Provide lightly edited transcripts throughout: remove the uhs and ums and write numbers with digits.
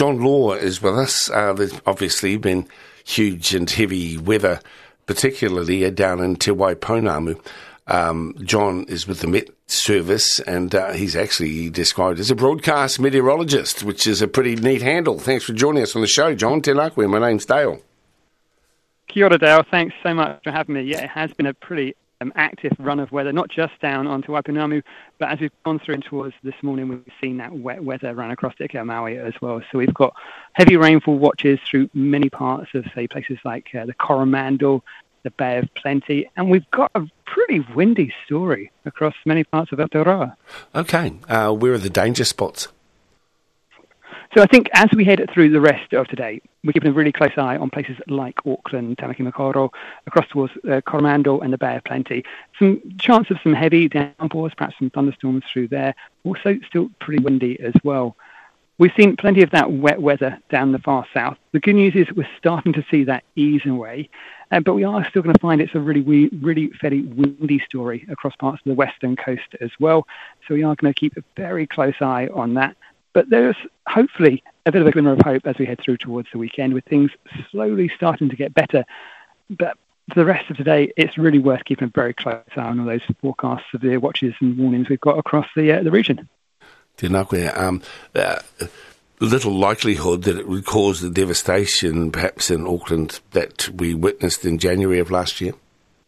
John Law is with us. There's obviously been huge and heavy weather, particularly down in Te Waipounamu. John is with the Met Service, and he's actually described as a broadcast meteorologist, which is a pretty neat handle. Thanks for joining us on the show, John. Tēnā koe, my name's Dale. Kia ora, Dale. Thanks so much for having me. Yeah, it has been a pretty active run of weather, not just down on Te Waipounamu, but as we've gone through towards this morning, we've seen that wet weather run across Te Akea Maui as well. So we've got heavy rainfall watches through many parts of, say, places like the Coromandel, the Bay of Plenty, and we've got a pretty windy story across many parts of Aotearoa. Okay, where are the danger spots? So I think as we head through the rest of today, we're keeping a really close eye on places like Auckland, Tamaki Makaurau, across towards Coromandel and the Bay of Plenty. Some chance of some heavy downpours, perhaps some thunderstorms through there. Also still pretty windy as well. We've seen plenty of that wet weather down the far south. The good news is we're starting to see that ease away, but we are still going to find it's a really fairly windy story across parts of the western coast as well. So we are going to keep a very close eye on that. But there's hopefully a bit of a glimmer of hope as we head through towards the weekend, with things slowly starting to get better. But for the rest of today, it's really worth keeping a very close eye on all those forecasts, severe watches and warnings we've got across the region. Tēnā koe, little likelihood that it would cause the devastation, perhaps in Auckland, that we witnessed in January of last year?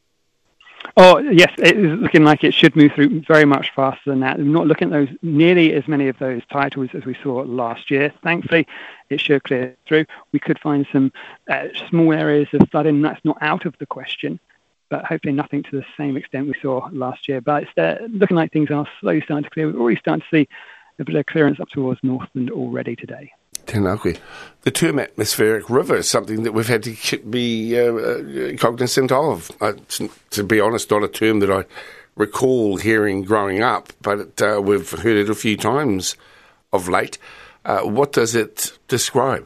Oh, yes, it is looking like it should move through very much faster than that. We're not looking at those nearly as many of those titles as we saw last year. Thankfully, it should clear through. We could find some small areas of flooding. That's not out of the question, but hopefully nothing to the same extent we saw last year. But it's looking like things are slowly starting to clear. We've already started to see a bit of clearance up towards Northland already today. Tēnā koe. The term atmospheric river is something that we've had to be cognizant of. To be honest, not a term that I recall hearing growing up, but we've heard it a few times of late. What does it describe?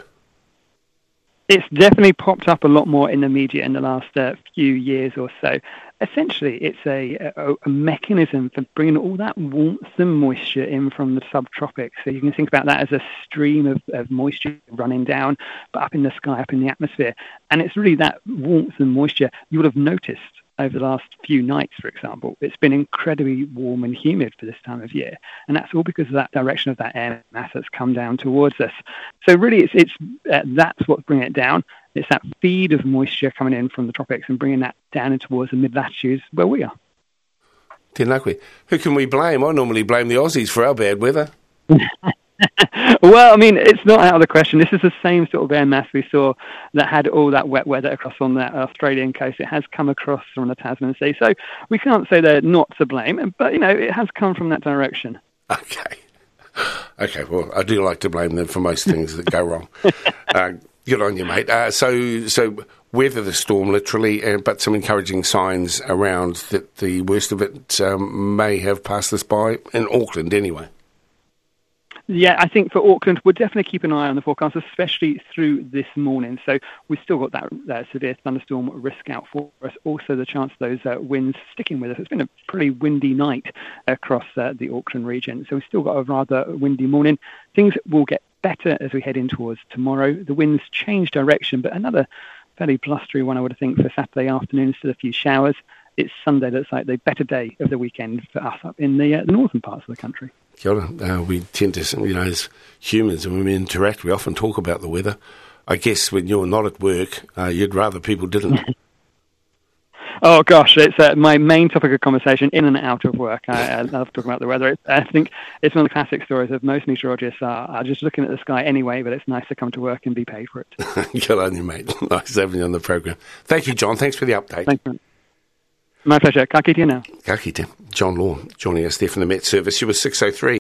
It's definitely popped up a lot more in the media in the last few years or so. Essentially, it's a mechanism for bringing all that warmth and moisture in from the subtropics. So you can think about that as a stream of moisture running down, but up in the sky, up in the atmosphere. And it's really that warmth and moisture you would have noticed over the last few nights, for example. It's been incredibly warm and humid for this time of year. And that's all because of that direction of that air mass that's come down towards us. So really, it's that's what's bringing it down. It's that feed of moisture coming in from the tropics and bringing that down in towards the mid-latitudes where we are. Tēnā koe. Who can we blame? I normally blame the Aussies for our bad weather. Well, I mean, it's not out of the question. This is the same sort of air mass we saw that had all that wet weather across on that Australian coast. It has come across from the Tasman Sea. So we can't say they're not to blame, but, you know, it has come from that direction. Okay, well, I do like to blame them for most things that go wrong. Good on you, mate. So weather the storm, literally, but some encouraging signs around that the worst of it may have passed us by, in Auckland anyway. Yeah, I think for Auckland, we'll definitely keep an eye on the forecast, especially through this morning. So we've still got that severe thunderstorm risk out for us. Also, the chance of those winds sticking with us. It's been a pretty windy night across the Auckland region. So we've still got a rather windy morning. Things will get better as we head in towards tomorrow. The winds change direction, but another fairly blustery one, I would think, for Saturday afternoon, still a few showers. It's Sunday that's like the better day of the weekend for us up in the northern parts of the country. Kia ora. We tend to, as humans, and when we interact, we often talk about the weather. I guess when you're not at work, you'd rather people didn't. Oh, gosh, it's my main topic of conversation in and out of work. I love talking about the weather. I think it's one of the classic stories of most meteorologists are just looking at the sky anyway, but it's nice to come to work and be paid for it. Good on you, mate. Nice having you on the program. Thank you, John. Thanks for the update. Thank you. My pleasure. Ka kite now. Ka kite. John Law joining us there from the Met Service. She was 6:03.